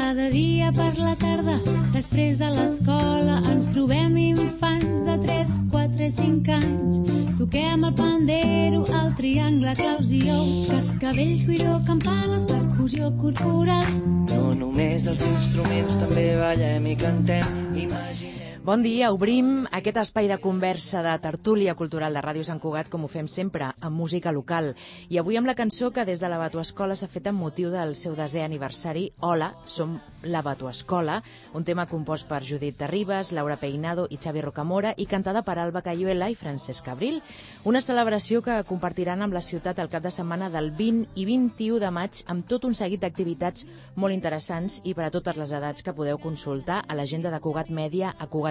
Cada dia per la tarda, després de l'escola, ens trobem infants de 3, 4 i 5 anys. Toquem el pandero, el triangle, claus i ous, cascavells, cuiró, campanes, percussió corporal. No només els instruments, també ballem i cantem, imaginem. Bon dia, obrim aquest espai de conversa de tertúlia cultural de Ràdio Sant Cugat, com ho fem sempre, amb música local. I avui amb la cançó que des de la Batuescola s'ha fet amb motiu del seu 10è aniversari, Hola, som la Batuescola, un tema compost per Judit Terribas, Laura Peinado i Xavi Rocamora i cantada per Alba Cayuela i Francesc Abril. Una celebració que compartiran amb la ciutat el cap de setmana del 20 i 21 de maig amb tot un seguit d'activitats molt interessants i per a totes les edats que podeu consultar a l'agenda de Cugat Mèdia a cugat.cat.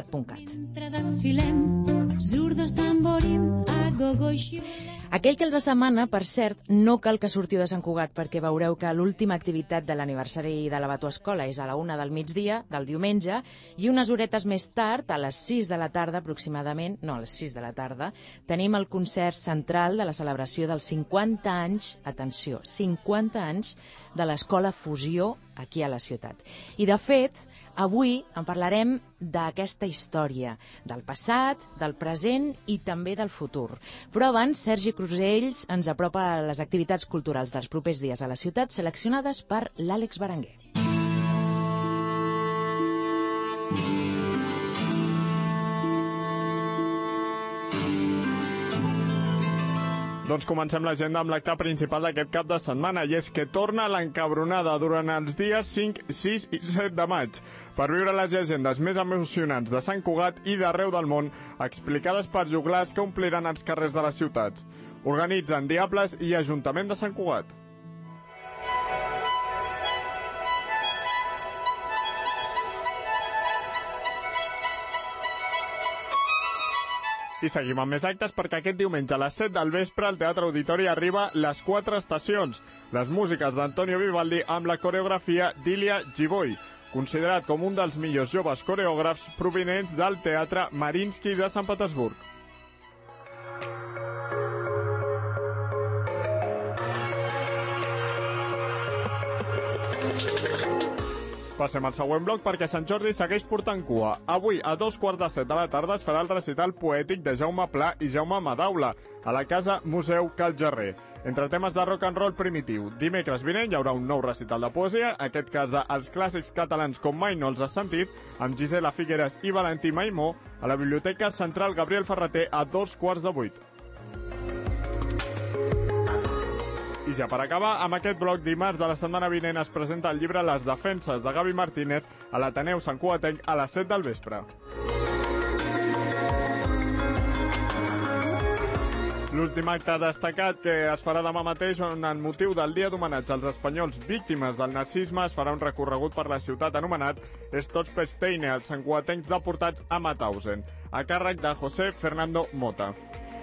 Aquell cap de setmana, per cert, no cal que sortiu de Sant Cugat perquè veureu que l'última activitat de l'aniversari de la Batuescola és a la 1 del migdia, del diumenge, i unes horetes més tard, a les 6 de la tarda aproximadament, no, a les 6 de la tarda, tenim el concert central de la celebració dels 50 anys, atenció, 50 anys de l'Escola Fusió aquí a la ciutat. I, de fet, avui en parlarem d'aquesta història, del passat, del present i també del futur. Però abans, Sergi Crusells ens apropa a les activitats culturals dels propers dies a la ciutat, seleccionades per l'Àlex Berenguer. Doncs comencem l'agenda amb l'acte principal d'aquest cap de setmana, i és que torna l'encabronada durant els dies 5, 6 i 7 de maig per viure les llegendes més emocionants de Sant Cugat i d'arreu del món, explicades per joglars que ompliran els carrers de les ciutats. Organitzen Diables i Ajuntament de Sant Cugat. I seguim amb més actes perquè aquest diumenge a les 7 del vespre al Teatre Auditori arriba Les 4 Estacions, les músiques d'Antonio Vivaldi amb la coreografia d'Ilia Givoy, considerat com un dels millors joves coreògrafs provinents del Teatre Mariinsky de Sant Petersburg. Passem al següent bloc perquè Sant Jordi segueix portant cua. Avui, a 2:15 de la tarda, es farà el recital poètic de Jaume Pla i Jaume Madaula a la Casa Museu Cal Jarrer. Entre temes de rock and roll primitiu, dimecres vinent hi haurà un nou recital de poesia, aquest cas de Els clàssics catalans com mai no els has sentit, amb Gisela Figueres i Valentí Maimó, a la Biblioteca Central Gabriel Ferrater a 7:15. I ja per acabar, amb aquest bloc, dimarts de la setmana vinent es presenta el llibre Les defenses de Gavi Martínez a l'Ateneu Sant Cugatenc a les 7 del vespre. L'últim acte destacat que es farà demà mateix, on en motiu del dia d'homenatge als espanyols víctimes del nazisme es farà un recorregut per la ciutat anomenat Stotspesteine, els santcugatencs deportats a Mauthausen, a càrrec de José Fernando Mota.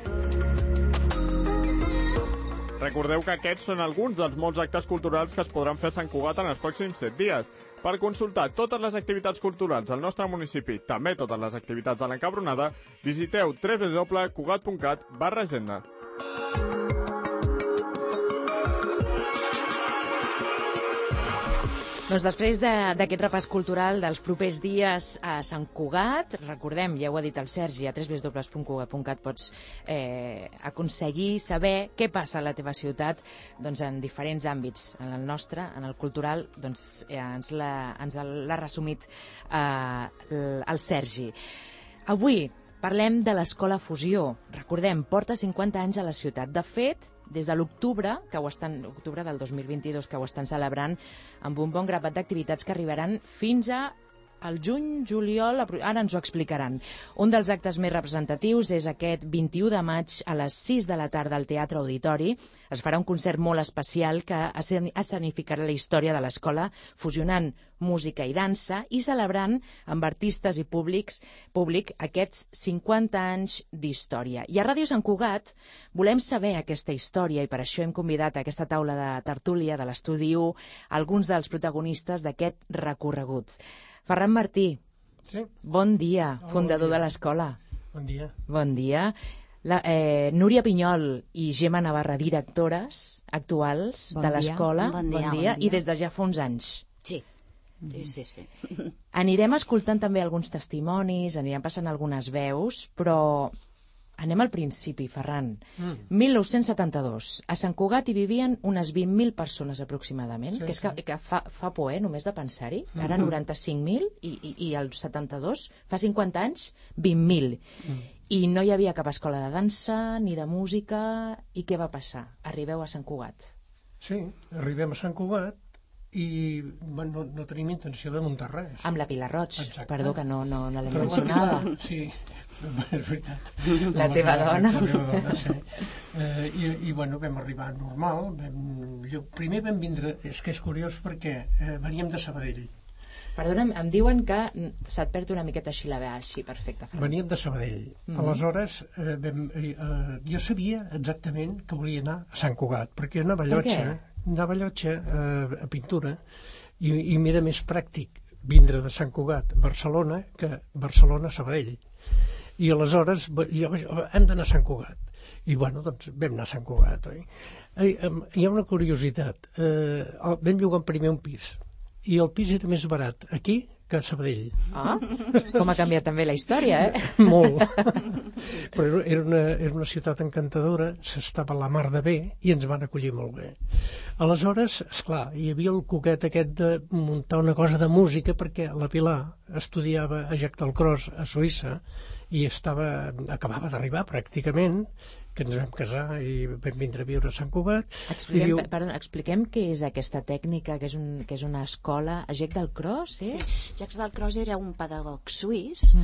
Recordeu que aquests són alguns dels molts actes culturals que es podran fer a Sant Cugat en els pròxims 7 dies. Per consultar totes les activitats culturals al nostre municipi, també totes les activitats de l'encabronada, visiteu www.cugat.cat/agenda. Doncs després d'aquest repàs cultural dels propers dies a Sant Cugat, recordem, ja ho ha dit el Sergi, a www.cugat.cat pots aconseguir saber què passa a la teva ciutat doncs, en diferents àmbits. En el nostre, en el cultural, doncs, ens l'ha resumit el Sergi. Avui parlem de l'Escola Fusió. Recordem, porta 50 anys a la ciutat. De fet, des de l'octubre del 2022, que ho estan celebrant amb un bon grapat d'activitats que arribaran fins al juny, juliol, ara ens ho explicaran. Un dels actes més representatius és aquest 21 de maig a les 6 de la tarda al Teatre Auditori. Es farà un concert molt especial que escenificarà la història de l'escola, fusionant música i dansa i celebrant amb artistes i públic aquests 50 anys d'història. I a Ràdio Sant Cugat volem saber aquesta història i per això hem convidat a aquesta taula de tertúlia de l'Estudi 1 alguns dels protagonistes d'aquest recorregut. Ferran Martí, sí. Bon dia, fundador de l'escola. Bon dia. Bon dia. Núria Pinyol i Gemma Navarra, directores actuals de l'escola. Bon dia. I des de ja fa uns anys. Sí. Sí. Anirem escoltant també alguns testimonis, anirem passant algunes veus, però anem al principi, Ferran. 1972. A Sant Cugat hi vivien unes 20.000 persones aproximadament, que és que fa por, només de pensar-hi. Ara 95.000 i el 72, fa 50 anys, 20.000. I no hi havia cap escola de dansa ni de música. I què va passar? Arribeu a Sant Cugat. Sí, arribem a Sant Cugat i no tenim intenció de muntar res. Amb la Pilar Roig, perdó que no l'hem Però mencionada. Sí, és veritat. La teva dona. La meva dona, sí. I vam arribar normal. Primer vam vindre, és que és curiós perquè veníem de Sabadell. Perdona'm, em diuen que se't perd una miqueta així la veu, així, perfecte. Veníem de Sabadell. Aleshores, jo sabia exactament que volia anar a Sant Cugat, perquè anava a Llotja a pintura i m'era més pràctic vindre de Sant Cugat a Barcelona que Barcelona a Sabadell. I aleshores hem d'anar a Sant Cugat. I doncs vam anar a Sant Cugat. Hi ha una curiositat. Vam llogar primer un pis i el pis era més barat aquí que a Sabadell. Com ha canviat també la història, Molt. Però era una ciutat encantadora, s'estava a la mar de bé i ens van acollir molt bé. Aleshores, esclar, hi havia el coquet aquest de muntar una cosa de música perquè la Pilar estudiava a Jack del Cros a Suïssa i acabava d'arribar pràcticament, que ens vam casar i vam vindre a viure a Sant Cugat. Expliquem què és aquesta tècnica, que és una escola a Jack del Cros, és? Sí, Jack del Cros era un pedagog suís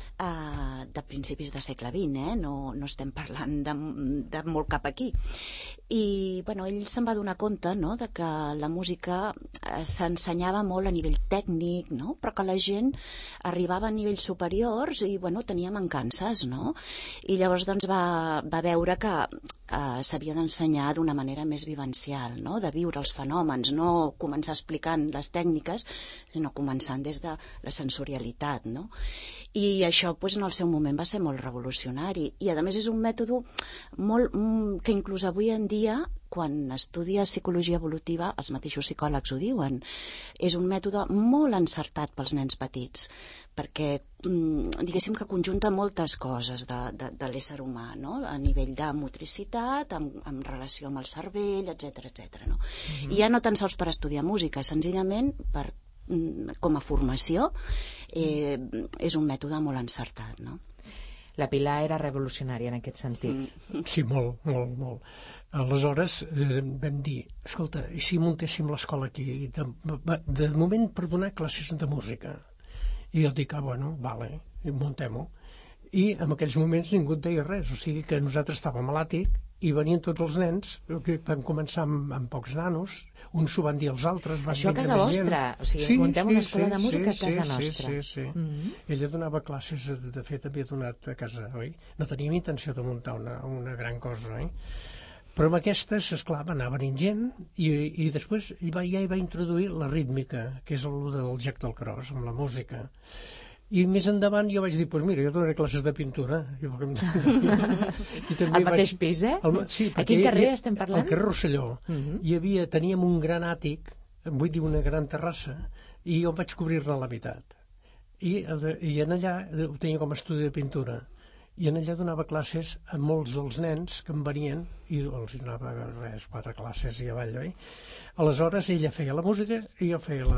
de principis de segle XX, no estem parlant de molt cap aquí. I ell se'n va donar compte de que la música s'ensenyava molt a nivell tècnic, però que la gent arribava a nivells superiors i tenia mancances, i llavors va veure que s'havia d'ensenyar d'una manera més vivencial, de viure els fenòmens, no començar explicant les tècniques, sinó començant des de la sensorialitat, I això, en el seu moment, va ser molt revolucionari. I, a més, és un mètode que inclús avui en dia, quan estudies psicologia evolutiva, els mateixos psicòlegs ho diuen, és un mètode molt encertat pels nens petits, perquè diguéssim que conjunta moltes coses de l'ésser humà, a nivell de motricitat, en relació amb el cervell, etc. I ja no tan sols per estudiar música, senzillament com a formació és un mètode molt encertat. La Pilar era revolucionària en aquest sentit. Sí, molt. Aleshores vam dir, escolta, i si muntéssim l'escola aquí? De moment per donar classes de música. I jo dic, vale, muntem-ho. I en aquells moments ningú et deia res, o sigui que nosaltres estàvem a l'àtic i venien tots els nens, que van començar amb pocs nanos, uns s'ho van dir als altres. Això a casa vostra? O sigui, muntem una escola de música a casa nostra. Sí. Ella donava classes, de fet havia donat a casa, oi? No teníem intenció de muntar una gran cosa, oi? Però amb aquestes, esclar, va anar venint gent i després ja hi va introduir la rítmica, que és el del Jack del Cros, amb la música. I més endavant jo vaig dir, mira, jo donaré classes de pintura. Al mateix pis, Sí, a quin carrer estem parlant? Al carrer Rosselló. Teníem un gran àtic, vull dir una gran terrassa, i jo vaig cobrir-ne la meitat. I en allà ho tenia com a estudi de pintura. I en allà donava classes a molts dels nens que em venien i els donava 4 classes i avall, oi? Aleshores ella feia la música i jo feia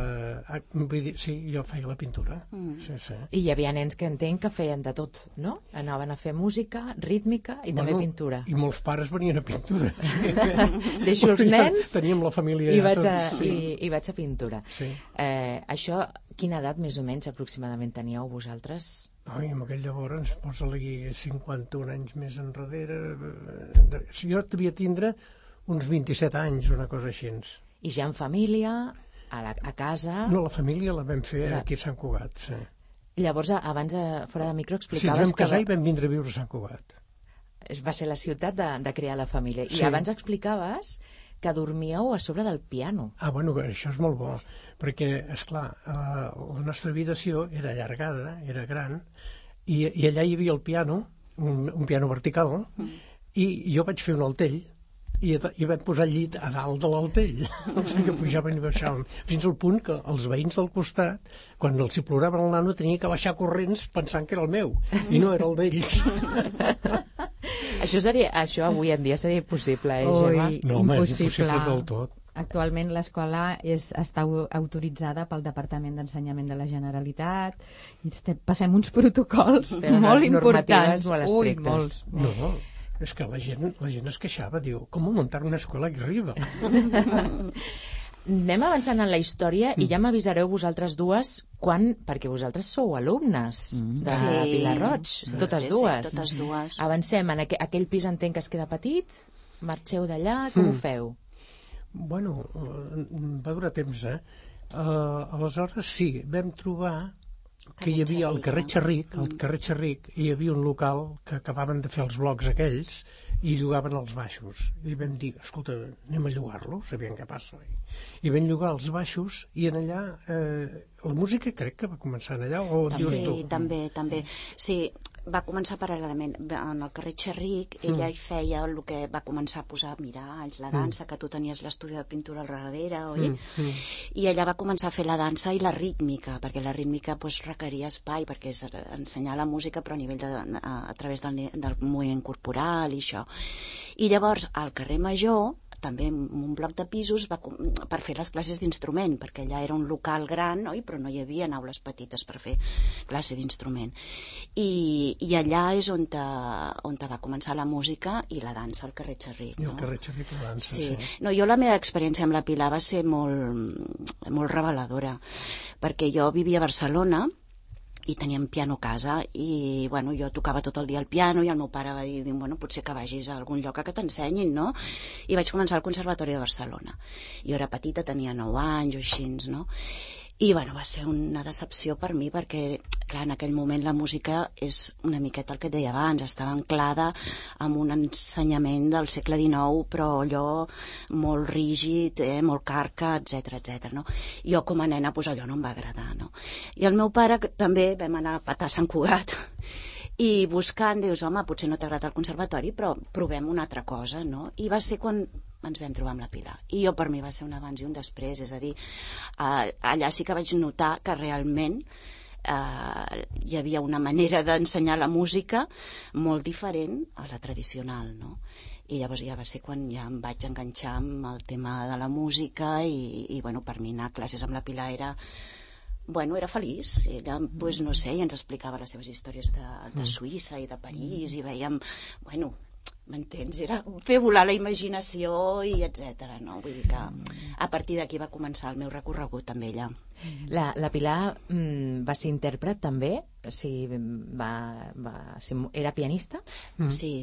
la pintura. Sí. I hi havia nens que entenc que feien de tot, no? Anaven a fer música, rítmica i també pintura. I molts pares venien a pintura. Deixo els nens teníem la família i vaig a pintura. Sí. Això, quina edat més o menys aproximadament teníeu vosaltres? En aquell llavors ens posa-li 51 anys més enrere. Jo devia tindre uns 27 anys, una cosa així. I ja en família, a casa... No, la família la vam fer aquí a Sant Cugat, sí. Llavors, abans, fora de micro, explicaves que... Sí, ens vam casar i vam vindre a viure a Sant Cugat. Va ser la ciutat de crear la família. I abans explicaves que dormíeu a sobre del piano. Això és molt bo, perquè, esclar, la nostra habitació era allargada, era gran, i allà hi havia el piano, un piano vertical, i jo vaig fer un altell i vam posar el llit a dalt de l'altell. O sigui que pujaven i baixaven. Fins al punt que els veïns del costat, quan els hi plorava el nano, tenia que baixar corrents pensant que era el meu, i no era el d'ells. Això avui en dia seria impossible, Gemma? No, home, és impossible del tot. Actualment l'escola està autoritzada pel Departament d'Ensenyament de la Generalitat i passem uns protocols molt importants. Molt estrictes. No, és que la gent es queixava, diu, com muntar una escola aquí arriba? Anem avançant en la història i ja m'avisareu vosaltres dues perquè vosaltres sou alumnes de Pilar Roig, totes dues. Avancem, en aquell pis entenc que es queda petit, marxeu d'allà, com ho feu? Bueno, va durar temps, aleshores sí, vam trobar que hi havia al carrer Xerric, hi havia un local que acabaven de fer els blocs aquells i llogaven els baixos. I vam dir, escolta, anem a llogar-los, aviam què passa. I vam llogar els baixos i en allà, la música crec que va començar en allà, o dius tu? Sí, també. Sí, va començar paral·lelament en el carrer Xerric. Ella hi feia el que va començar a posar miralls, la dansa, que tu tenies l'estudi de pintura al darrere, oi? I ella va començar a fer la dansa i la rítmica, perquè la rítmica requeria espai, perquè és ensenyar la música però a nivell a través del moviment corporal i això. I llavors al carrer Major, també en un bloc de pisos, per fer les classes d'instrument, perquè allà era un local gran, oi? Però no hi havia aules petites per fer classe d'instrument. I allà és on va començar la música i la dansa al carrer Xerric. I al carrer Xerric la dansa, sí. No, jo la meva experiència amb la Pilar va ser molt reveladora, perquè jo vivia a Barcelona i teníem piano a casa i bueno, jo tocava tot el dia el piano i el meu pare va dir, bueno, potser que vagis a algun lloc que t'ensenyin, no? I vaig començar al Conservatori de Barcelona. Jo era petita, tenia 9 anys o així, no? I bueno, va ser una decepció per mi perquè, clar, en aquell moment la música és una miqueta el que et deia abans, estava anclada amb un ensenyament del segle XIX, però allò molt rígid, molt carca, etc. No? Jo com a nena, doncs allò no em va agradar, no? I el meu pare també vam anar a petar Sant Cugat i buscant, dius, home, potser no t'agrada el conservatori, però provem una altra cosa, no? I va ser quan ens vam trobar amb la Pilar. I jo, per mi, va ser un abans i un després, és a dir, allà sí que vaig notar que realment hi havia una manera d'ensenyar la música molt diferent a la tradicional, no? I llavors ja va ser quan ja em vaig enganxar amb el tema de la música i bueno, per mi anar a classes amb la Pilar era feliç. Ella, doncs, no sé, i ens explicava les seves històries de Suïssa i de París i veiem, bueno, m'entens? Era fer volar la imaginació i etc. No? Vull dir que a partir d'aquí va començar el meu recorregut també ella. La Pilar va ser intèrpret també? O sigui, era pianista? Sí.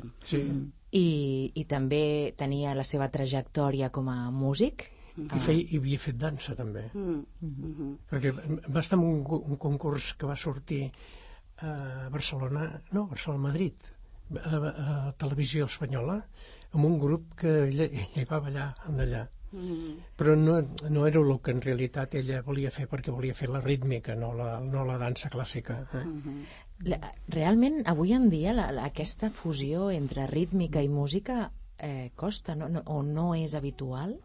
I també tenia la seva trajectòria com a músic? I havia fet dansa també. Perquè va estar en un concurs que va sortir a Madrid, a Televisió Espanyola, amb un grup que ella va ballar en allà. Però no era el que en realitat ella volia fer, perquè volia fer la rítmica, no la dansa clàssica. Realment, avui en dia, aquesta fusió entre rítmica i música costa, o no és habitual?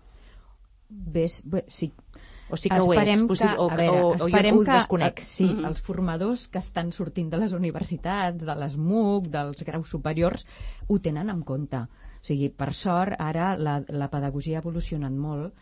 Sí. O sí que ho és? Esperem que desconec. Sí, els formadors que estan sortint de les universitats, de les MUC, dels graus superiors, ho tenen en compte. O sigui, per sort, ara la pedagogia ha evolucionat molt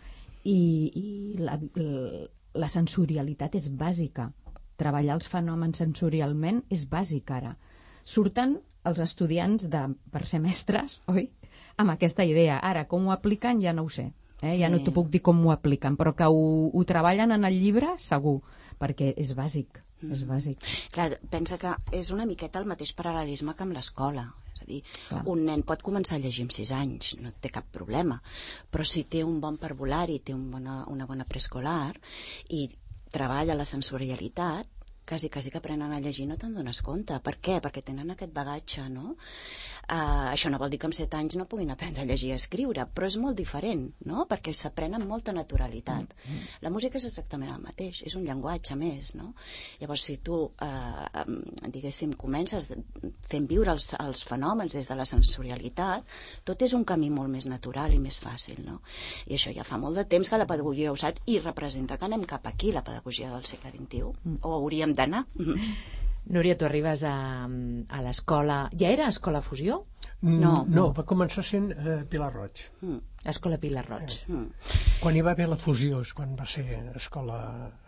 i la sensorialitat és bàsica. Treballar els fenòmens sensorialment és bàsic ara. Surten els estudiants per ser mestres, oi? Amb aquesta idea. Ara, com ho apliquen ja no ho sé. Sí. Ja no t'ho puc dir com ho apliquen, però que ho treballen en el llibre, segur, perquè és bàsic. És bàsic. Clar, pensa que és una miqueta el mateix paral·lelisme que amb l'escola. És a dir, un nen pot començar a llegir amb 6 anys, no té cap problema, però si té un bon parvulari, té una bona preescolar i treballa la sensorialitat, quasi que aprenen a llegir no te'n dones compte. Per què? Perquè tenen aquest bagatge, no? Això no vol dir que amb 7 anys no puguin aprendre a llegir i a escriure, però és molt diferent, no? Perquè s'aprèn amb molta naturalitat. La música és exactament el mateix, és un llenguatge més, no? Llavors, si tu, diguéssim, comences fent viure els fenòmens des de la sensorialitat, tot és un camí molt més natural i més fàcil, no? I això ja fa molt de temps que la pedagogia ho sap i representa que anem cap aquí, la pedagogia del segle XXI, o hauríem d'anar. Núria, tu arribes a l'escola... Ja era Escola Fusió? No. Va començar sent Pilar Roig. Escola Pilar Roig. Quan hi va haver la fusió, és quan va ser l'escola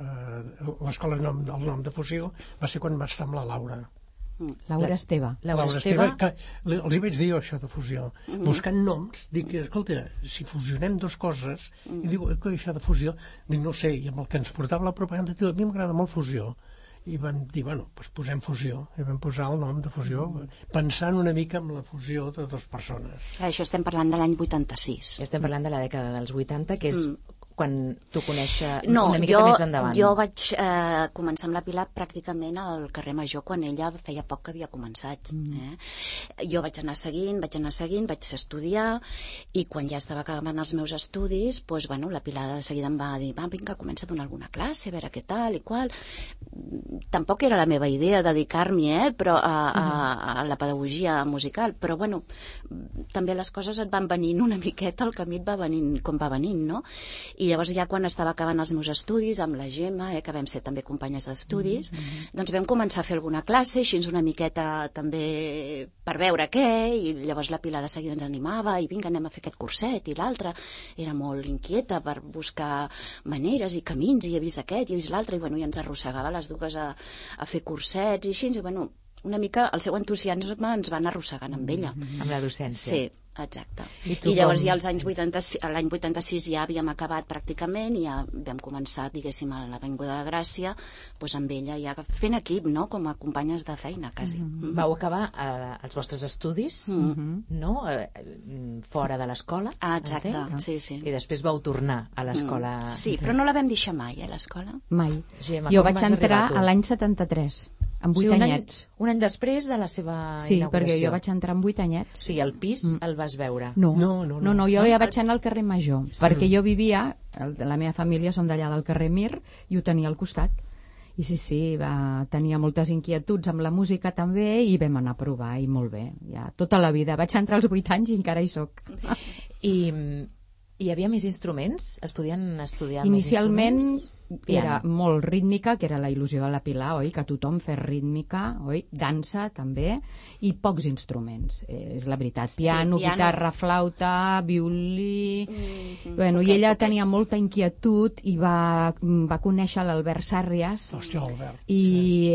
el nom de fusió, va ser quan va estar amb la Laura. Laura Esteve. Laura Esteve, que els hi vaig dir això de fusió. Buscant noms, dic, escolta, si fusionem dues coses, i diu, que això de fusió, dic, no sé, i amb el que ens portava la propaganda, diu, a mi m'agrada molt fusió. I van dir, bueno, doncs posem fusió, i vam posar el nom de fusió, pensant una mica en la fusió de dues persones. Això estem parlant de l'any 86. estem parlant de la dècada dels 80, que és quan tu coneixes una mica més endavant. Jo vaig començar amb la Pilar pràcticament al carrer Major, quan ella feia poc que havia començat. Jo vaig anar seguint, vaig estudiar, i quan ja estava acabant els meus estudis, doncs, bueno, la Pilar de seguida em va dir, vinga, comença a donar alguna classe, a veure què tal i qual. Tampoc era la meva idea dedicar-m'hi, però a la pedagogia musical, però bueno, també les coses et van venint una miqueta, el camí et va venint com va venint, no? I llavors ja quan estava acabant els meus estudis, amb la Gemma, que vam ser també companyes d'estudis, doncs vam començar a fer alguna classe, així una miqueta també per veure què, i llavors la Pilar de seguida ens animava, i vinga, anem a fer aquest curset, i l'altre era molt inquieta per buscar maneres i camins, i he vist aquest, i he vist l'altre, i bueno, ja ens arrossegava les dues a fer cursets, i així, i bueno, una mica el seu entusiasme ens va anar arrossegant amb ella. Amb la docència. Sí. Exacte. I llavors ja l'any 86 ja havíem acabat pràcticament i ja vam començar, diguéssim, a l'Avinguda de Gràcia, doncs amb ella ja fent equip, no?, com a companyes de feina, quasi. Vau acabar els vostres estudis, no?, fora de l'escola. Exacte, sí. I després vau tornar a l'escola. Sí, però no la vam deixar mai, l'escola. Mai. Gemma, jo vaig entrar a l'any 73. Amb 8 anyets. Un any després de la seva inauguració. Sí, perquè jo vaig entrar amb 8 anyets. Sí, el pis el vas veure. No, jo ja vaig anar al carrer Major, perquè jo vivia, la meva família som d'allà del carrer Mir, i ho tenia al costat. I sí, tenia moltes inquietuds amb la música també, i vam anar a provar, i molt bé. Ja, tota la vida. Vaig entrar als 8 anys i encara hi soc. I hi havia més instruments? Es podien estudiar Inicialment, més instruments? Era molt rítmica, que era la il·lusió de la Pilar, oi? Que tothom fes rítmica, oi? Dansa, també, i pocs instruments, és la veritat. Piano, guitarra, flauta, violí... Bueno, i ella tenia molta inquietud i va conèixer l'Albert Sàrries. Hòstia, Albert. I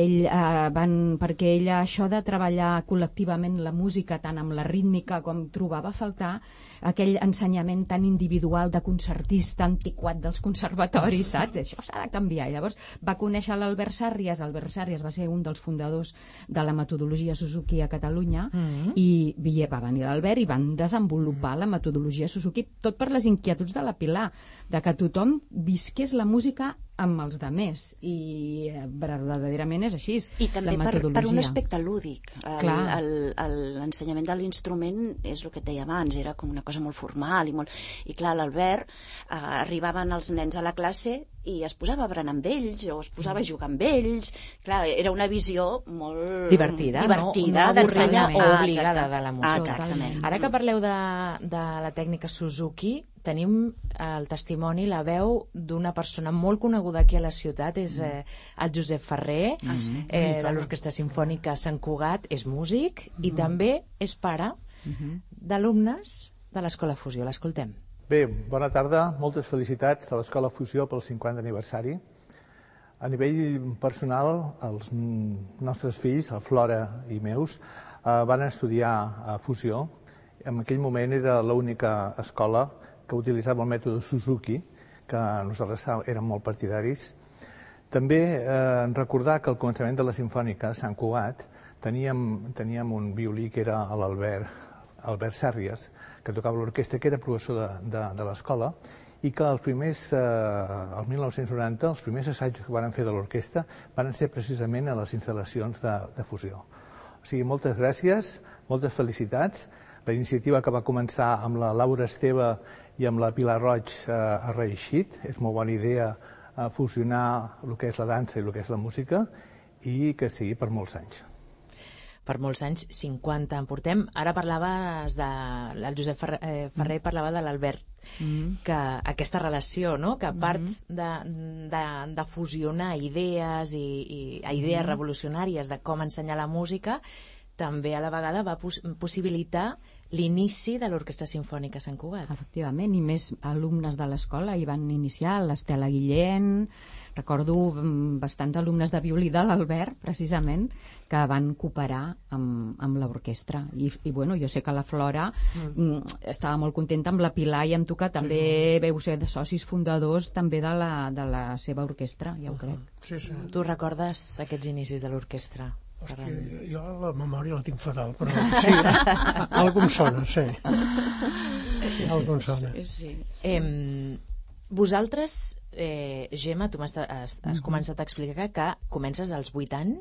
ell, perquè ella, això de treballar col·lectivament la música, tant amb la rítmica com trobava a faltar aquell ensenyament tan individual de concertista antiquat dels conservatoris, saps? Això s'ha de canviar. Llavors va conèixer l'Albert Sàrries. Albert Sàrries va ser un dels fundadors de la metodologia Suzuki a Catalunya, i va venir l'Albert i van desenvolupar la metodologia Suzuki, tot per les inquietuds de la Pilar, de que tothom visqués la música amb els demés, i verdaderament és així. I també per un aspecte lúdic. L'ensenyament de l'instrument és el que et deia abans, era com una cosa molt formal i clar, l'Albert arribaven els nens a la classe i es posava a berenar amb ells o es posava a jugar amb ells. Clar, era una visió molt divertida, no avorrida o obligada de la música. Exactament. Ara que parleu de la tècnica Suzuki, tenim el testimoni, la veu d'una persona molt coneguda aquí a la ciutat, és el Josep Ferrer, de l'Orquestra Simfònica Sant Cugat, és músic i també és pare d'alumnes de l'Escola Fusió. L'escoltem. Bé, bona tarda, moltes felicitats a l'Escola Fusió pel 50 aniversari. A nivell personal, els nostres fills, la Flora i meus, van estudiar a Fusió. En aquell moment era l'única escola que utilitzava el mètode Suzuki, que nosaltres érem molt partidaris. També recordar que al començament de la Simfònica de Sant Cugat teníem un violí que era l'Albert Sàrries, que tocava l'orquestra, que era professor de l'escola, i que el 1990 els primers assajos que van fer de l'orquestra van ser precisament a les instal·lacions de fusió. O sigui, moltes gràcies, moltes felicitats. La iniciativa que va començar amb la Laura Esteve i amb la Pilar Roig ha reeixit. És molt bona idea fusionar el que és la dansa i el que és la música i que sigui per molts anys. Per molts anys, 50 en portem. Ara parlaves el Josep Ferrer parlava de l'Albert, que aquesta relació, no? Que a part de fusionar idees i idees revolucionàries de com ensenyar la música, també a la vegada va possibilitar l'inici de l'Orquestra Simfònica Sant Cugat. Efectivament, i més alumnes de l'escola hi van iniciar, l'Estela Guillén, recordo bastants alumnes de violí de l'Albert, precisament, que van cooperar amb l'orquestra. I bueno, jo sé que la Flora estava molt contenta amb la Pilar i amb tu, que també veu ser de socis fundadors també de la seva orquestra, ja ho crec. Sí, sí. Tu recordes aquests inicis de l'orquestra? Hòstia, jo la memòria la tinc fatal, però sí, algú em sona, sí. Algú em sona. Sí. Vosaltres, Gemma, tu has començat a explicar que comences als 8 anys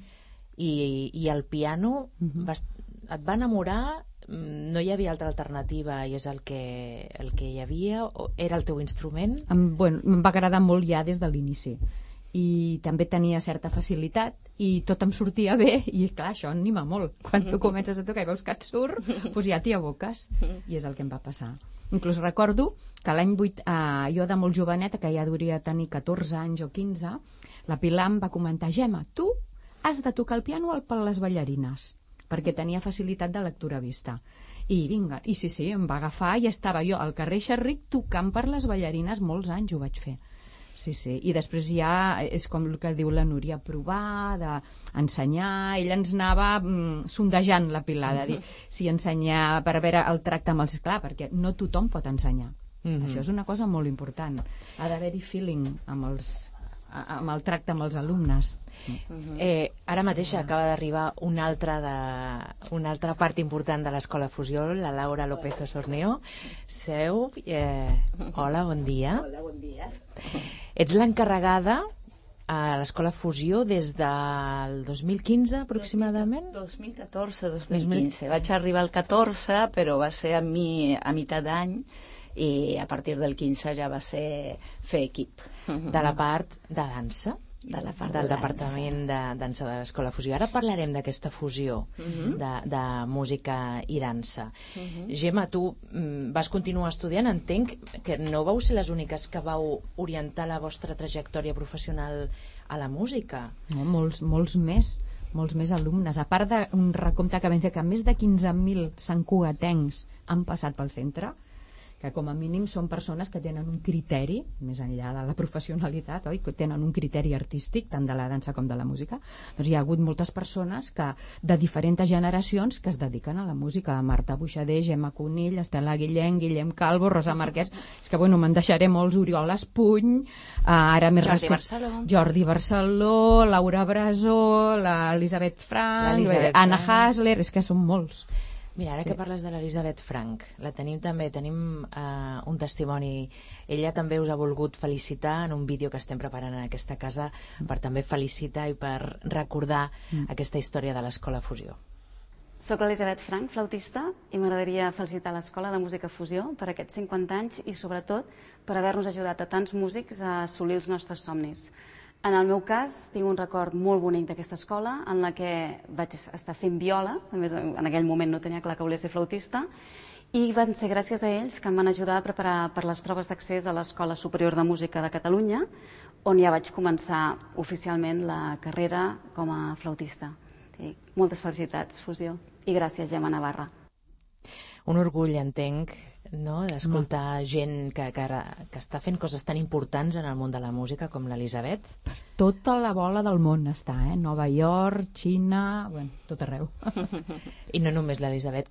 i el piano et va enamorar, no hi havia altra alternativa i és el que hi havia, o era el teu instrument? Bueno, em va agradar molt ja des de l'inici i també tenia certa facilitat i tot em sortia bé i clar, això anima molt. Quan tu comences a tocar i veus que et surt, doncs ja t'hi aboques i és el que em va passar. Inclús recordo que l'any 8, jo de molt joveneta, que ja hauria tenir 14 anys o 15, la Pilar em va comentar: Gemma, tu has de tocar el piano per les ballarines, perquè tenia facilitat de lectura vista. I vinga, i sí, em va agafar i estava jo al carrer Xerric tocant per les ballarines, molts anys ho vaig fer. Sí, i després ja és com el que diu la Núria, provar, d'ensenyar. Ella ens anava sondejant la Pilar, de dir si ensenyar per veure el tracte amb els... Clar, perquè no tothom pot ensenyar. Això és una cosa molt important. Ha d'haver-hi feeling amb el tracte amb els alumnes. Ara mateix acaba d'arribar una altra part important de l'Escola Fusió, la Laura López Osornio. Seu, hola, bon dia. Hola, bon dia. Ets l'encarregada a l'Escola Fusió des del 2015 aproximadament? 2014-2015. Vaig arribar al 14, però va ser a meitat d'any i a partir del 15 ja va ser fer equip. De la part de dansa? Del Departament de Dansa de l'Escola Fusió. Ara parlarem d'aquesta fusió de música i dansa. Gemma, tu vas continuar estudiant. Entenc que no vau ser les úniques que vau orientar la vostra trajectòria professional a la música. No, molts més alumnes. A part d'un recompte que vam fer, que més de 15.000 santcugatencs han passat pel centre, que com a mínim són persones que tenen un criteri, més enllà de la professionalitat, oi? Que tenen un criteri artístic, tant de la dansa com de la música. Doncs hi ha hagut moltes persones de diferents generacions que es dediquen a la música. Marta Buixader, Gemma Conill, Estela Guillén, Guillem Calvo, Rosa Marquès... És que, bueno, me'n deixaré molts, Oriol Espuny, ara més recent... Jordi Barceló, Laura Brasó, l'Elisabet Frank, Anna Hasler... És que són molts. Mira, ara que parles de l'Elisabet Frank, la tenim també, tenim un testimoni. Ella també us ha volgut felicitar en un vídeo que estem preparant en aquesta casa per també felicitar i per recordar aquesta història de l'Escola Fusió. Soc l'Elisabet Frank, flautista, i m'agradaria felicitar l'Escola de Música Fusió per aquests 50 anys i sobretot per haver-nos ajudat a tants músics a assolir els nostres somnis. En el meu cas, tinc un record molt bonic d'aquesta escola, en la que vaig estar fent viola, a més en aquell moment no tenia clar que volia ser flautista, i van ser gràcies a ells que em van ajudar a preparar per les proves d'accés a l'Escola Superior de Música de Catalunya, on ja vaig començar oficialment la carrera com a flautista. Moltes felicitats, Fusió, i gràcies, Gemma Navarra. Un orgull, entenc, no?, d'escoltar gent que està fent coses tan importants en el món de la música com l'Elisabet. Per tota la bola del món està, Nova York, Xina, bueno, tot arreu. I no només l'Elisabet,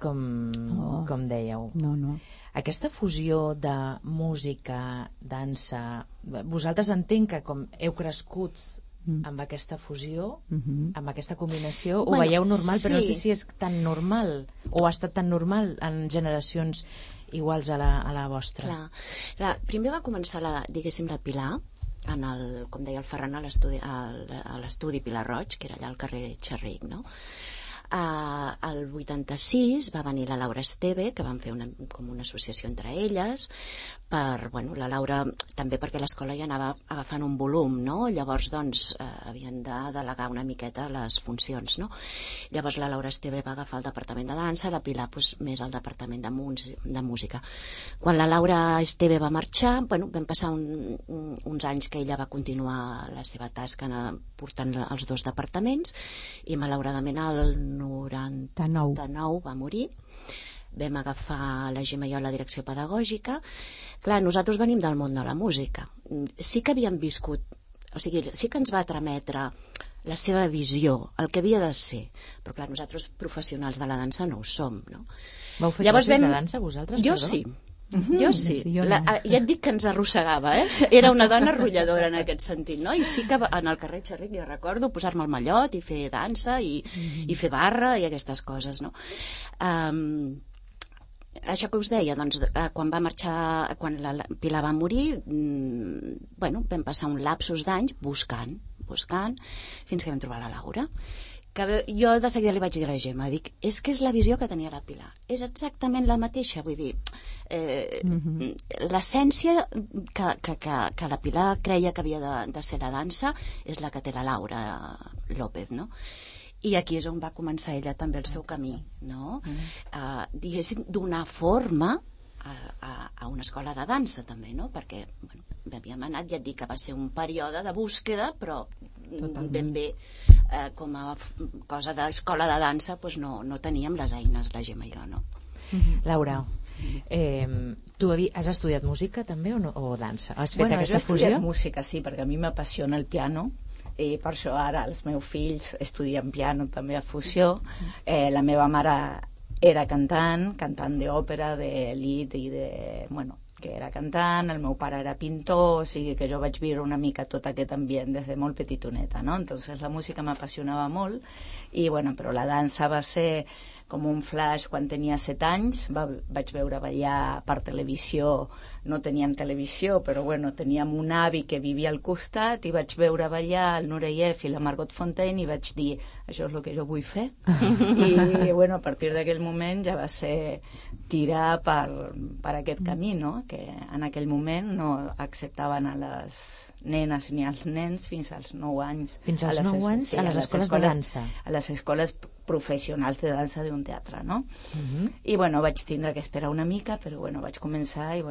com dèieu. No. Aquesta fusió de música, dansa... Vosaltres entenc que com heu crescut amb aquesta fusió, amb aquesta combinació, ho veieu normal, però no sé si és tan normal o ha estat tan normal en generacions iguals a la vostra? Clar. Primer va començar, diguéssim, la Pilar, com deia el Ferran, a l'estudi Pilar Roig, que era allà al carrer Xerric, no? Al 86 va venir la Laura Esteve, que van fer com una associació entre elles, la Laura també perquè l'escola ja anava agafant un volum, no? Llavors doncs havien de delegar una miqueta les funcions, no? Llavors la Laura Esteve va agafar el departament de dansa, la Pilar més el departament de música. Quan la Laura Esteve va marxar, vam passar uns anys que ella va continuar la seva tasca portant els dos departaments, i malauradament el 99 va morir. Vam agafar la Gemma i jo la direcció pedagògica. Clar, nosaltres venim del món de la música. Sí que havíem viscut, sí que ens va trametre la seva visió, el que havia de ser. Però clar, nosaltres professionals de la dansa no ho som, no? Vau fer classes de dansa vosaltres? Jo sí. Jo sí. Ja et dic que ens arrossegava, Era una dona arrolladora en aquest sentit, no? I sí que en el carrer Xerric jo recordo posar-me el mallot i fer dansa i fer barra i aquestes coses, no? Això que us deia, doncs, quan la Pilar va morir, vam passar un lapsus d'anys buscant, fins que vam trobar la Laura. Que jo de seguida li vaig dir a la Gemma, és que és la visió que tenia la Pilar, és exactament la mateixa, vull dir, l'essència que la Pilar creia que havia de ser la dansa és la que té la Laura López, no? I aquí és on va començar ella també el seu camí, no? Diguéssim, donar forma a una escola de dansa també, no? Perquè havíem anat, ja et dic que va ser un període de búsqueda, però ben bé com a cosa d'escola de dansa no teníem les eines, la Gemma i jo, no? Laura, tu has estudiat música també o dansa? Has fet aquesta fusió? Jo he estudiat música, sí, perquè a mi m'apassiona el piano, i per això ara els meus fills estudien piano també a fusió. La meva mare era cantant d'òpera, de lied i que era cantant, el meu pare era pintor, o sigui que jo vaig viure una mica tot aquest ambient des de molt petitoneta, no? Entonces la música m'apassionava molt i però la dansa va ser com un flash quan tenia 7 anys, vaig veure ballar per televisió, no teníem televisió, però teníem un avi que vivia al costat i vaig veure ballar el Nureyev i la Margot Fonteyn i vaig dir, això és el que jo vull fer. I a partir d'aquell moment ja va ser tirar per aquest camí, no? Que en aquell moment no acceptaven a les nenes ni als nens fins als 9 anys. Fins als 9 anys a les escoles de dansa? A les escoles professionals de dansa d'un teatre, no? I vaig tindre que esperar una mica, però vaig començar i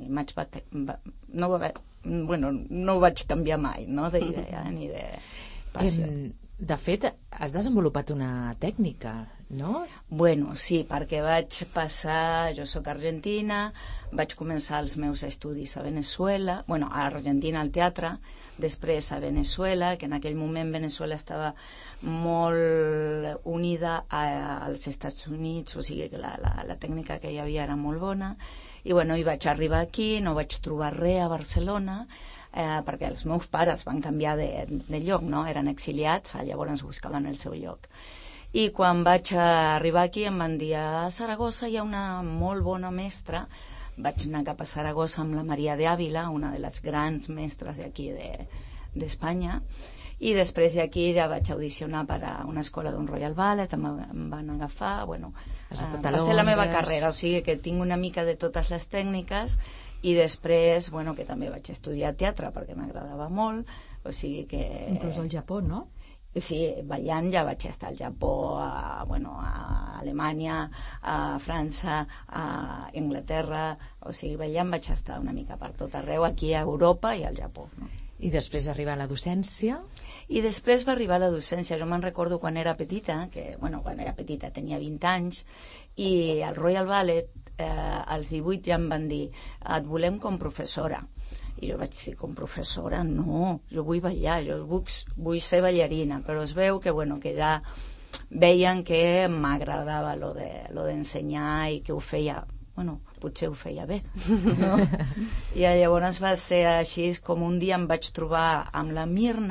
no vaig canviar mai, no? D'idea ni de passió. De fet, has desenvolupat una tècnica, no? Sí, perquè vaig passar... Jo soc argentina, vaig començar els meus estudis a Venezuela, a Argentina al teatre, després a Venezuela, que en aquell moment Venezuela estava molt unida als Estats Units, o sigui que la tècnica que hi havia era molt bona, i vaig arribar aquí, no vaig trobar res a Barcelona, perquè els meus pares van canviar de lloc, no? Eren exiliats, llavors buscaven el seu lloc. I quan vaig arribar aquí em van dir, a Saragossa hi ha una molt bona mestra. Vaig anar cap a Saragossa amb la Maria de Ávila, una de les grans mestres d'aquí d'Espanya, i després d'aquí ja vaig audicionar per a una escola d'un Royal Ballet, em van agafar, va ser la meva carrera, o sigui que tinc una mica de totes les tècniques. I després, que també vaig estudiar teatre perquè m'agradava molt, o sigui que... Inclús al Japó, no? Sí, ballant ja vaig estar al Japó, a Alemanya, a França, a Anglaterra, o sigui, ballant vaig estar una mica per tot arreu, aquí a Europa i al Japó, no? I després arriba la docència? I després va arribar la docència. Jo me'n recordo quan era petita, quan era petita tenia 20 anys, i al Royal Ballet als 18 ja em van dir, et volem com professora. I jo vaig dir, com professora? No, jo vull ballar, jo vull ser ballarina, però es veu que ja veien que m'agradava lo d'ensenyar i que ho feia, potser ho feia bé, no? I llavors va ser així com un dia em vaig trobar amb la Mirna,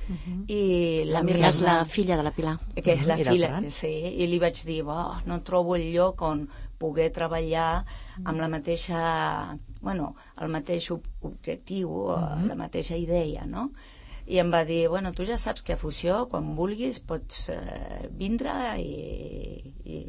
I la Mirla és la filla de la Pilar. Que és la filla, sí. I li vaig dir, no trobo el lloc on poder treballar amb la mateixa, bueno, el mateix objectiu, la mateixa idea, no? I em va dir, bueno, tu ja saps que a Fusió, quan vulguis, pots vindre i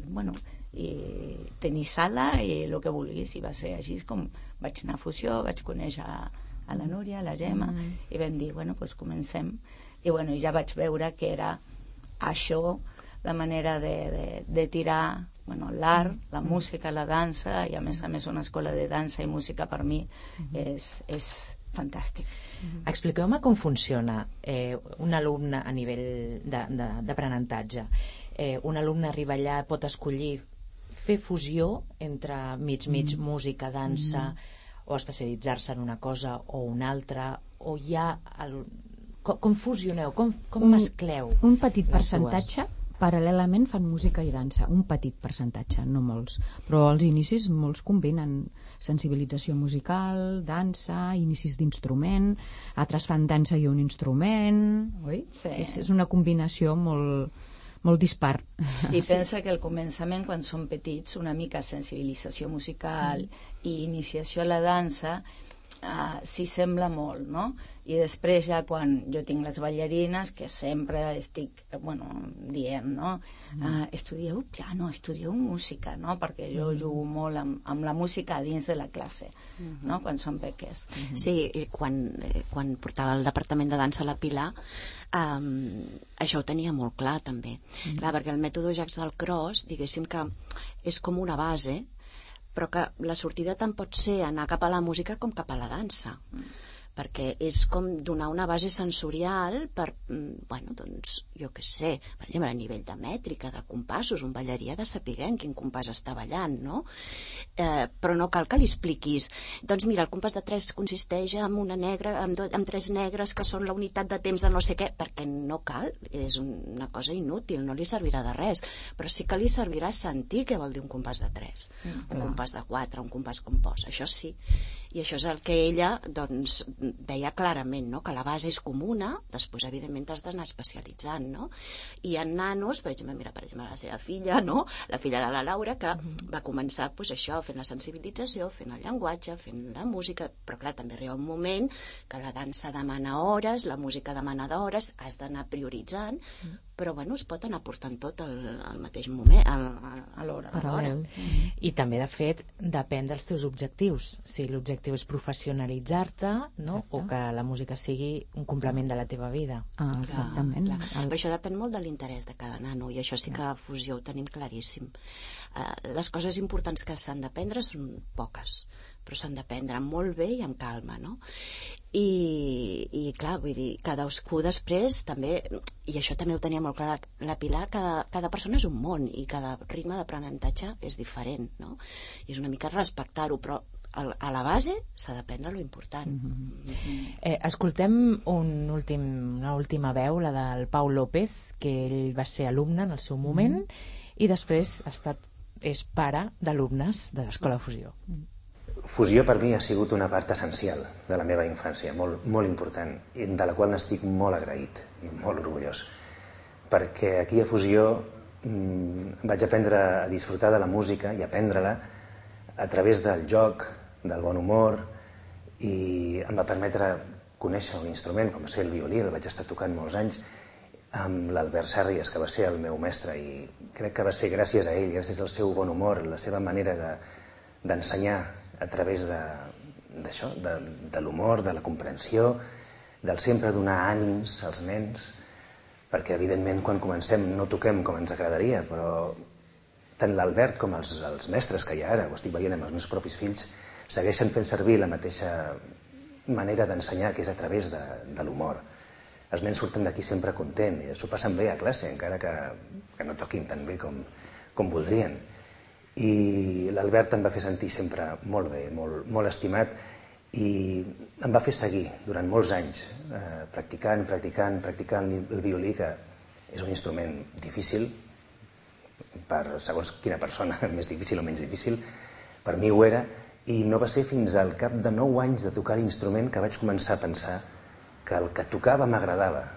tenir sala i el que vulguis. I va ser així com vaig anar a Fusió, vaig conèixer a la Núria, a la Gemma, i vam dir, bueno, doncs comencem. I bueno, ja vaig veure que era això la manera de tirar l'art, la música, la dansa, i a més una escola de dansa i música per mi és fantàstic. Expliqueu-me com funciona un alumne a nivell d'aprenentatge. Un alumne arriba allà, pot escollir fer fusió entre mig música, dansa, o especialitzar-se en una cosa o una altra, o hi ha... Com fusioneu? Com mescleu? Un petit percentatge paral·lelament fan música i dansa, un petit percentatge, no molts, però als inicis molts combinen sensibilització musical, dansa, inicis d'instrument, altres fan dansa i un instrument, oi? Sí. És una combinació molt dispar. I pensa que al començament, quan són petits, una mica sensibilització musical i iniciació a la dansa s'hi sembla molt, no? I després ja quan jo tinc les ballarines, que sempre estic dient, no? Estudieu piano, estudieu música, no? Perquè jo jugo molt amb la música dins de la classe, no? Quan són peques. Sí, i quan portava el departament de dansa a la Pilar, això ho tenia molt clar també. Clar, perquè el mètode Jacques Dalcroze, diguéssim que és com una base, però que la sortida tant pot ser anar cap a la música com cap a la dansa, perquè és com donar una base sensorial per, doncs, jo què sé, per exemple, a nivell de mètrica, de compassos, un ballarí ha de saber en quin compàs està ballant, no? Però no cal que li expliquis, doncs mira, el compàs de 3 consisteix en una negra, en 3 negres que són la unitat de temps de no sé què, perquè no cal, és una cosa inútil, no li servirà de res, però sí que li servirà sentir què vol dir un compàs de 3, un compàs de 4, un compàs compost, això sí. I això és el que ella, doncs, veia clarament, no? Que la base és comuna, després, evidentment, t'has d'anar especialitzant, no? I hi ha nanos, per exemple, la seva filla, no? La filla de la Laura, que va començar, doncs, això, fent la sensibilització, fent el llenguatge, fent la música, però, clar, també arriba un moment que la dansa demana hores, la música demana d'hores, has d'anar prioritzant, però, bueno, es pot anar portant tot al mateix moment, alhora. I també, de fet, depèn dels teus objectius. Si l'objectiu és professionalitzar-te, no? O que la música sigui un complement de la teva vida. Exactament. Però això depèn molt de l'interès de cada nano, i això sí que a Fusió ho tenim claríssim. Les coses importants que s'han d'aprendre són poques, però s'han d'aprendre molt bé i amb calma, no? I clar, vull dir, cadascú després també, i això també ho tenia molt clar la Pilar, cada persona és un món i cada ritme d'aprenentatge és diferent, no? I és una mica respectar-ho, però a la base s'ha d'aprendre lo important. Escoltem una última veu, la del Pau López, que ell va ser alumne en el seu moment i després és pare d'alumnes de l'Escola Fusió. Fusió per mi ha sigut una part essencial de la meva infància, molt, molt important, i de la qual n'estic molt agraït i molt orgullós, perquè aquí a Fusió vaig aprendre a disfrutar de la música i aprendre-la a través del joc, del bon humor, i em va permetre conèixer un instrument com va ser el violí, el vaig estar tocant molts anys amb l'Albert Sàrries, que va ser el meu mestre, i crec que va ser gràcies a ell, gràcies al seu bon humor, la seva manera d'ensenyar a través d'això, de l'humor, de la comprensió, del sempre donar ànims als nens, perquè evidentment quan comencem no toquem com ens agradaria, però tant l'Albert com els mestres que hi ha ara, ho estic veient amb els meus propis fills, segueixen fent servir la mateixa manera d'ensenyar, que és a través de l'humor. Els nens surten d'aquí sempre contents i s'ho passen bé a classe, encara que no toquin tan bé com voldrien. I l'Albert em va fer sentir sempre molt bé, molt estimat, i em va fer seguir durant molts anys practicant el violí, que és un instrument difícil per segons quina persona, més difícil o menys difícil. Per mi ho era, i no va ser fins al cap de 9 anys de tocar l'instrument que vaig començar a pensar que el que tocava m'agradava,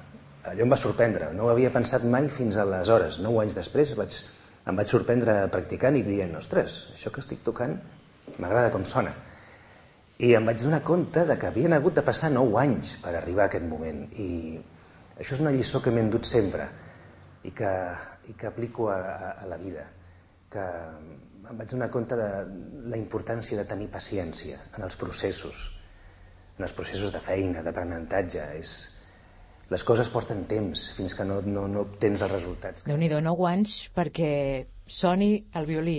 allò em va sorprendre, no ho havia pensat mai fins aleshores. 9 anys després em vaig sorprendre practicant i dient, ostres, això que estic tocant m'agrada com sona. I em vaig donar compte de que havien hagut de passar 9 anys per arribar a aquest moment. I això és una lliçó que m'he endut sempre i que aplico a la vida. Que em vaig donar compte de la importància de tenir paciència en els processos de feina, d'aprenentatge. Les coses porten temps fins que no obtens els resultats. Déu-n'hi-do, 9 anys perquè soni el violí,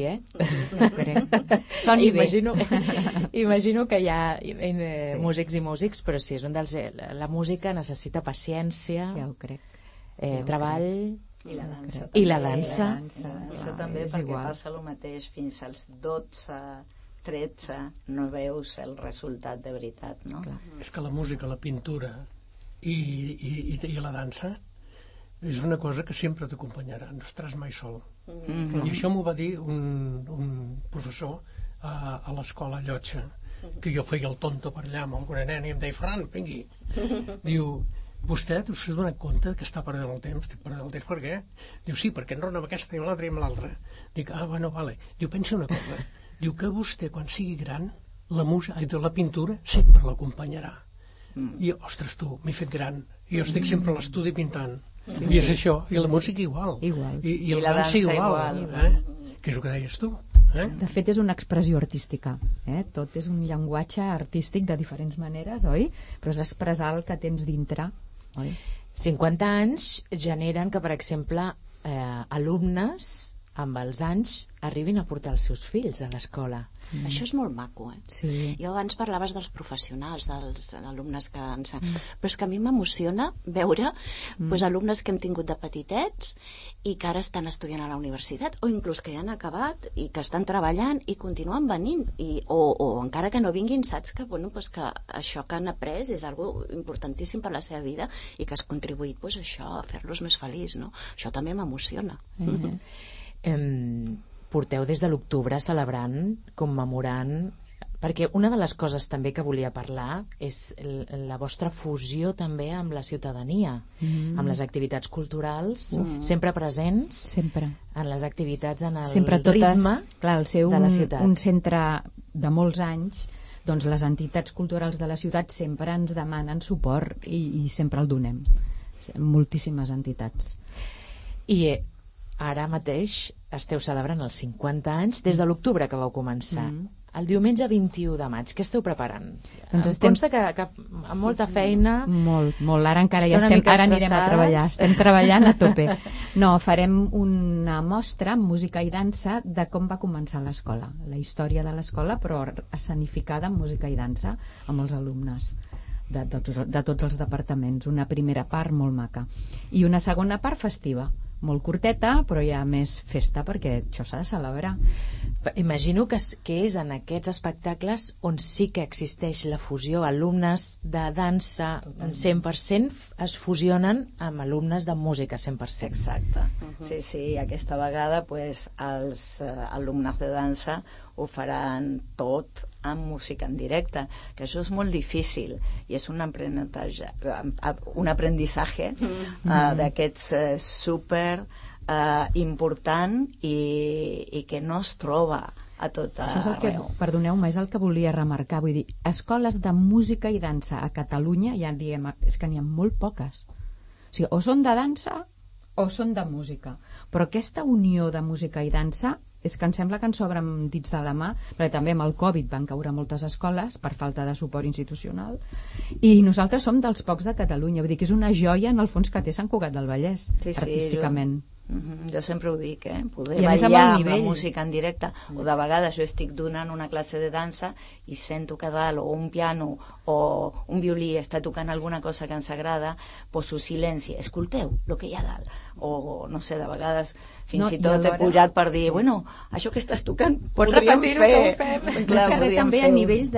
Soni bé. Imagino que hi ha músics i músics, però sí, la música necessita paciència, ja ho crec. Treball I la dansa. Això també, perquè passa el mateix fins als 12, 13, no veus el resultat de veritat, no? És que la música, la pintura i la dansa és una cosa que sempre t'acompanyarà, no estaràs mai sol. I això m'ho va dir un professor a l'escola Llotja, que jo feia el tonto per allà amb alguna nena i em deia, Ferran, vingui. Diu, vostè us ha donat compte que està perdent el temps? Dic, perdent el temps per què? Diu, sí, perquè enrona amb aquesta i amb l'altra i amb l'altra. Dic, bueno, vale. Diu, pensa una cosa. Diu que vostè, quan sigui gran, la pintura sempre l'acompanyarà. I, ostres, tu, m'he fet gran. I jo estic sempre a l'estudi pintant. I és això. I la música igual. I la dansa igual. Que és el que deies tu. De fet, és una expressió artística. Tot és un llenguatge artístic de diferents maneres, oi? Però és expressar el que tens dintre, oi? 50 anys generen que, per exemple, alumnes amb els anys arribin a portar els seus fills a l'escola. Això és molt maco, Sí. Jo abans parlaves dels professionals, dels alumnes que però és que a mi m'emociona veure alumnes que hem tingut de petitets i que ara estan estudiant a la universitat, o inclús que ja han acabat i que estan treballant i continuen venint, o encara que no vinguin, saps que, que això que han après és algo importantíssim per la seva vida i que has contribuït això, a fer-los més feliços, no? Això també m'emociona. Porteu des de l'octubre celebrant, commemorant, perquè una de les coses també que volia parlar és la vostra fusió també amb la ciutadania, amb les activitats culturals, sempre presents, sempre en les activitats, en el sempre totes, ritme clar, el seu de la ciutat. Un centre de molts anys, doncs les entitats culturals de la ciutat sempre ens demanen suport i sempre el donem. Moltíssimes entitats. I ara mateix esteu celebrant els 50 anys des de l'octubre que vau començar. El diumenge 21 de maig, què esteu preparant? Doncs em consta que amb molta feina... Molt. Ara encara ja estem... Ara anirem a treballar. Estem treballant a tope. No, farem una mostra amb música i dansa de com va començar l'escola. La història de l'escola, però escenificada amb música i dansa amb els alumnes de tots els departaments. Una primera part molt maca. I una segona part festiva. Molt curteta, però hi ha més festa perquè això s'ha de celebrar. Imagino que és en aquests espectacles on sí que existeix la fusió. Alumnes de dansa 100% es fusionen amb alumnes de música 100%. Exacte. Sí, aquesta vegada els alumnes de dansa ho faran tot amb música en directe, que això és molt difícil i és un aprenentatge, un aprendizaje d'aquests super important i que no es troba a tot arreu. Això és el que, perdoneu-me, és el que volia remarcar. Vull dir, escoles de música i dansa a Catalunya ja diem, és que n'hi ha molt poques. O sigui, o són de dansa o són de música. Però aquesta unió de música i dansa és que em sembla que ens sobren dits de la mà, perquè també amb el Covid van caure moltes escoles per falta de suport institucional, i nosaltres som dels pocs de Catalunya. Vull dir que és una joia en el fons que té Sant Cugat del Vallès, artísticament. Jo sempre ho dic, poder ballar amb la música en directe, o de vegades jo estic donant una classe de dansa i sento que dalt o un piano o un violí està tocant alguna cosa que ens agrada, poso silenci, escolteu el que hi ha dalt, o no sé, de vegades fins i tot he pujat per dir, bueno, això que estàs tocant pots repetir-ho que ho fem. Clar, és que també a nivell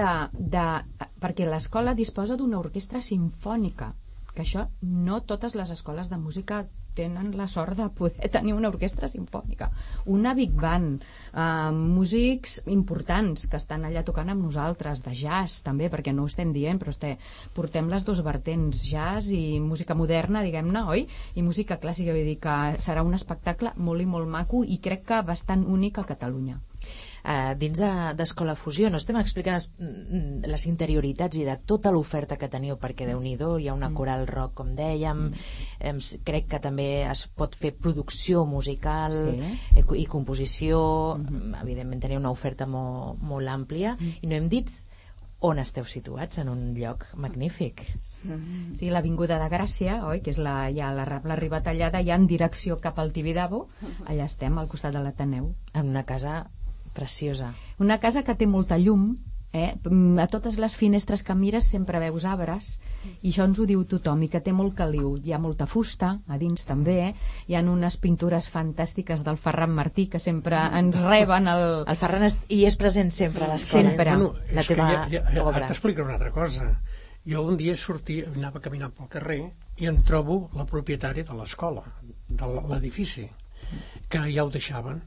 perquè l'escola disposa d'una orquestra simfònica, que això no totes les escoles de música tenen la sort de poder tenir una orquestra simfònica, una big band, músics importants que estan allà tocant amb nosaltres, de jazz també, perquè no ho estem dient, però portem les dos vertents, jazz i música moderna, diguem-ne, oi? I música clàssica, vull dir que serà un espectacle molt i molt maco i crec que bastant únic a Catalunya. Dins d'Escola Fusió no estem explicant les interioritats i de tota l'oferta que teniu, perquè Déu-n'hi-do, hi ha una coral rock, com dèiem, crec que també es pot fer producció musical i composició, evidentment teniu una oferta molt àmplia, i no hem dit on esteu situats, en un lloc magnífic. Sí, l'Avinguda de Gràcia, oi? Que és ja la Ribera Tallada, ja en direcció cap al Tibidabo, allà estem, al costat de l'Ateneu. En una casa preciosa. Una casa que té molta llum, a totes les finestres que mires sempre veus arbres, i això ens ho diu tothom, i que té molt caliu. Hi ha molta fusta, a dins també, hi ha unes pintures fantàstiques del Ferran Martí, que sempre ens reben el Ferran hi és present sempre a l'escola. Sempre. La teva obra. T'explico una altra cosa. Jo un dia anava caminant pel carrer i em trobo la propietària de l'escola, de l'edifici, que ja ho deixaven.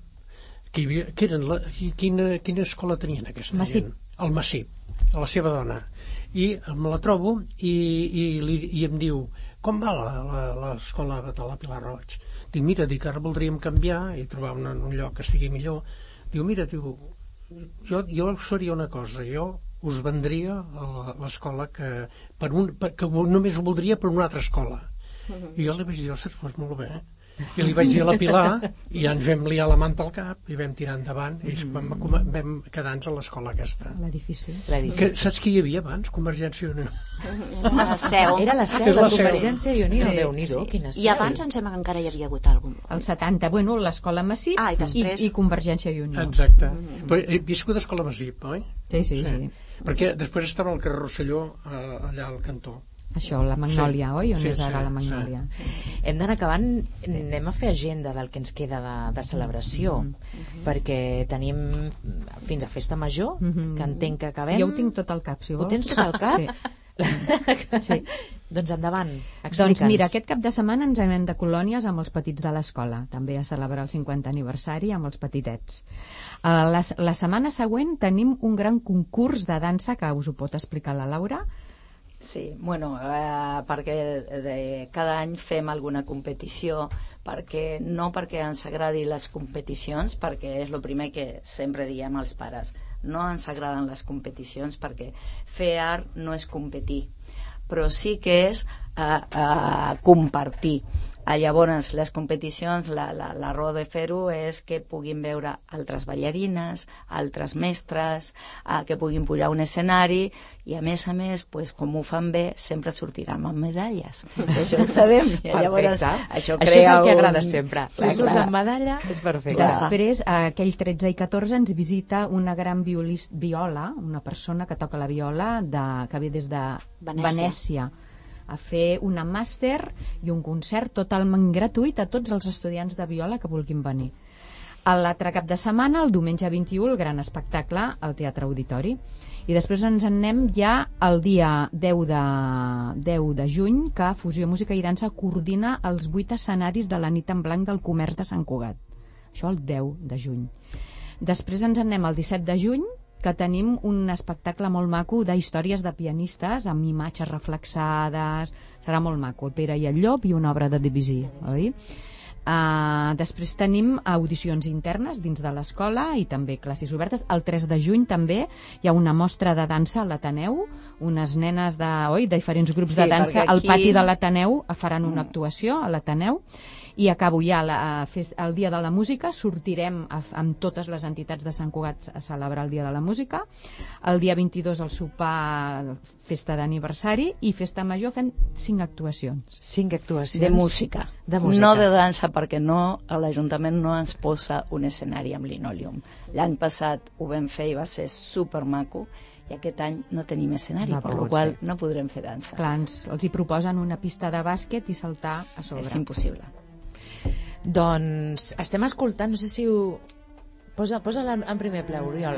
Quina escola tenien aquesta gent? El Massip, de la seva dona. I me la trobo i em diu: com va l'escola de la Pilar Roig? Dic, mira, ara voldríem canviar i trobar un lloc que estigui millor. Diu, mira, jo faria una cosa, jo us vendria l'escola que només ho voldria per una altra escola. I jo li vaig dir, ostres, doncs molt bé. I li vaig dir a la Pilar, i ja ens vam liar la manta al cap i vam tirar endavant i vam quedar-nos a l'escola aquesta. L'edifici. Saps qui hi havia abans? Convergència i Unió. Era la seu. Era la seu de Convergència i Unió. Déu-n'hi-do, quina seu. I abans em sembla que encara hi havia hagut algun. El 70, bueno, l'escola Massip i Convergència i Unió. Exacte. Però he viscut a l'escola Massip, oi? Sí. Perquè després estava al carrer Rosselló, allà al cantó. Això, la Magnòlia, oi? On és ara la Magnòlia? Hem d'anar acabant, anem a fer agenda del que ens queda de celebració, perquè tenim fins a Festa Major, que entenc que acabem... Sí, jo ho tinc tot al cap, si vols. Ho tens tot al cap? Sí. Doncs endavant, explica'ns. Doncs mira, aquest cap de setmana ens anem de colònies amb els petits de l'escola, també a celebrar el 50 aniversari amb els petitets. La setmana següent tenim un gran concurs de dansa que us ho pot explicar la Laura. Sí, bueno, perquè cada any fem alguna competició, no perquè ens agradi les competicions, perquè és el primer que sempre diem als pares, no ens agraden les competicions perquè fer art no és competir, però sí que és compartir. Llavors, les competicions, la raó de fer-ho és que puguin veure altres ballarines, altres mestres, que puguin pujar a un escenari i, a més, com ho fan bé, sempre sortiran amb medalles. Això ho sabem. Llavors, això és el que agrada sempre. Si surts amb medalla, és perfecte. Després, aquell 13 i 14 ens visita una gran viola, una persona que toca la viola que ve des de Venècia, a fer una màster i un concert totalment gratuït a tots els estudiants de viola que vulguin venir. L'altre cap de setmana, el diumenge 21, el gran espectacle al Teatre Auditori. I després ens en anem ja el dia 10 de juny, que Fusió Música i Dansa coordina els 8 escenaris de la nit en blanc del comerç de Sant Cugat. Això el 10 de juny. Després ens en anem el 17 de juny, que tenim un espectacle molt maco d'històries de pianistes amb imatges reflexades. Serà molt maco, el Pere i el Llop i una obra de Debussy, oi? Després tenim audicions internes dins de l'escola i també classes obertes. El 3 de juny també hi ha una mostra de dansa a l'Ateneu, unes nenes de diferents grups de dansa al pati de l'Ateneu faran una actuació a l'Ateneu. I acabo ja el Dia de la Música, sortirem amb totes les entitats de Sant Cugat a celebrar el Dia de la Música. El dia 22 el sopar, festa d'aniversari, i festa major fem 5 actuacions. 5 actuacions? De música. No de dansa, perquè l'Ajuntament no ens posa un escenari amb linòleum. L'any passat ho vam fer i va ser supermaco, i aquest any no tenim escenari, per la qual no podrem fer dansa. Clar, els hi proposen una pista de bàsquet i saltar a sobre. És impossible. Doncs estem escoltant, no sé si ho... Posa-la en primer pla, Oriol.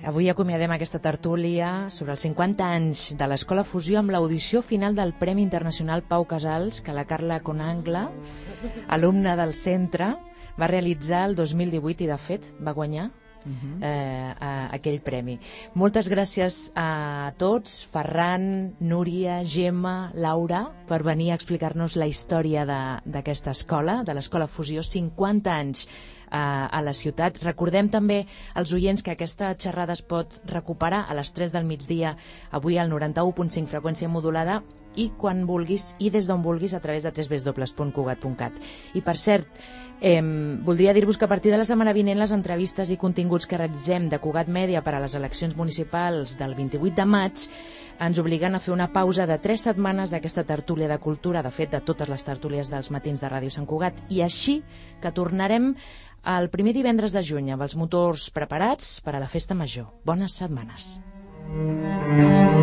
Avui acomiadem aquesta tertúlia sobre els 50 anys de l'Escola Fusió amb l'audició final del Premi Internacional Pau Casals, que la Carla Conangla, alumna del centre, va realitzar el 2018 i, de fet, va guanyar aquell premi. Moltes gràcies a tots, Ferran, Núria, Gemma, Laura, per venir a explicar-nos la història d'aquesta escola, de l'Escola Fusió, 50 anys a la ciutat. Recordem també als oients que aquesta xerrada es pot recuperar a les 3 del migdia, avui al 91.5 freqüència modulada, i quan vulguis i des d'on vulguis a través de www.cugat.cat. I per cert, voldria dir-vos que a partir de la setmana vinent les entrevistes i continguts que realitzem de Cugat Mèdia per a les eleccions municipals del 28 de maig ens obliguen a fer una pausa de 3 setmanes d'aquesta tertúlia de cultura, de fet de totes les tertúlies dels matins de Ràdio Sant Cugat, i així que tornarem el primer divendres de juny amb els motors preparats per a la festa major. Bones setmanes.